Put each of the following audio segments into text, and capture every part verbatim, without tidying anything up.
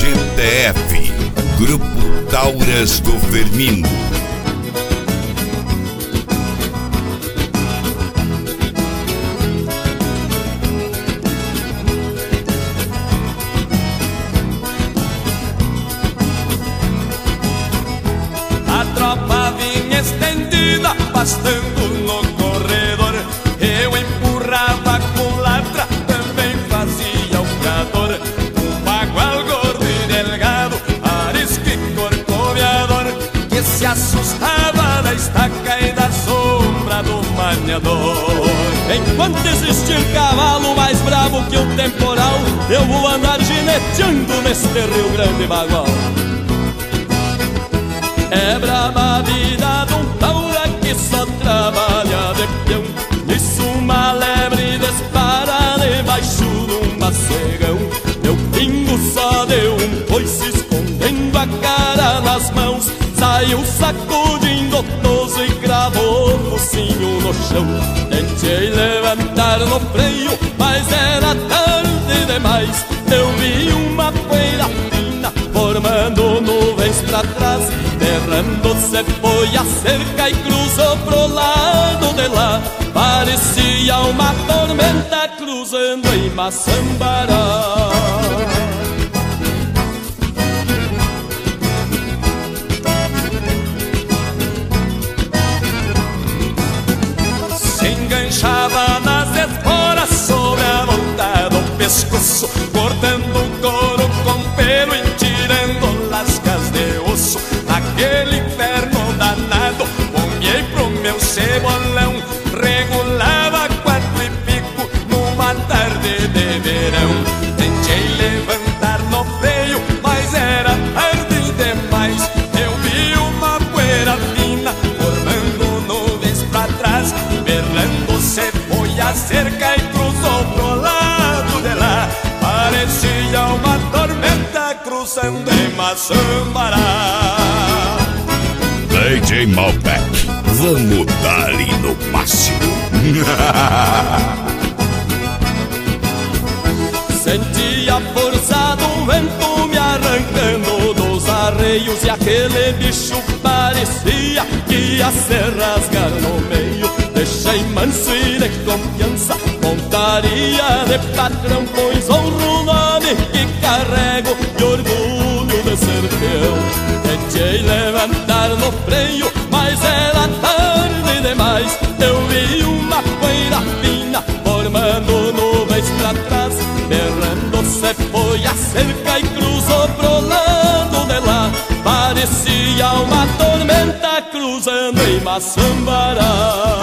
G T F, Grupo Tauras do Firmino. A tropa vinha estendida, pastando no corredor. Eu empurrava com latra, também fazia o fiador. Um bagual gordo e delgado, arisco e corcoveador, que se assustava da estaca e da sombra do maniador. Enquanto existir cavalo mais bravo que o temporal, eu vou andar gineteando neste Rio Grande bagual. É brava a vida de um taura que só trabalha de peão. Nisso uma lebre dispara debaixo de um macegão. Meu pingo só deu um coice escondendo a cara nas mãos. Saiu sacudindo o toso e cravou o focinho no chão. Tentei levantar no freio, mas era tarde demais. Eu vi uma poeira fina formando nuvens pra trás. Derrando-se foi a cerca e cruzou pro lado de lá. Parecia uma tormenta cruzando em Maçambará. Se enganchava nas esporas sobre a volta do pescoço, cortando o couro com pelo e tirando lascas de osso. Naquele inferno danado, olhei pro meu cebolão, regulava quatro e pico numa tarde de verão. Tentei levantar no freio, mas era tarde demais. Eu vi uma poeira fina formando nuvens pra trás. Berrando-se foi a cerca e cruzou pro lado de lá. Parecia uma tormenta cruzando em Maçambará. D J Malbec, vamos dar ali no máximo. Senti a força do vento me arrancando dos arreios, e aquele bicho parecia que ia se rasgar no meio. Deixei manso e de confiança, montaria de patrão, pois honro o nome que carrego e orgulho de ser teu. Tentei levantar no freio, mas era tarde demais. Eu vi uma poeira fina formando nuvens pra trás. Berrando-se foi a cerca e cruzou pro lado de lá. Parecia uma tormenta cruzando em Maçambará.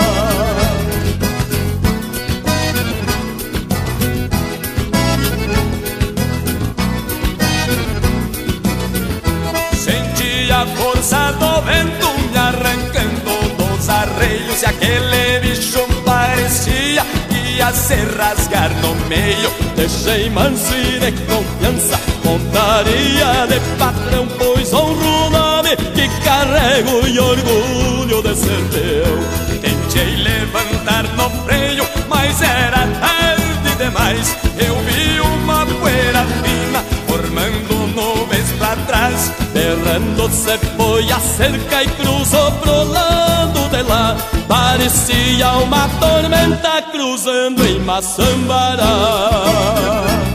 Senti a força do vento me arrancando dos arreios, e aquele bicho parecia que ia se rasgar no meio. Deixei manso e de confiança, montaria de patrão, pois honro o nome que carrego e orgulho de ser teu. Tentei levantar no freio, mas era tarde demais. Eu vi uma poeira fina formando nuvens pra trás. Berrando-se foi a cerca e cruzou pro lado de lá. Parecia uma tormenta cruzando em Maçambará.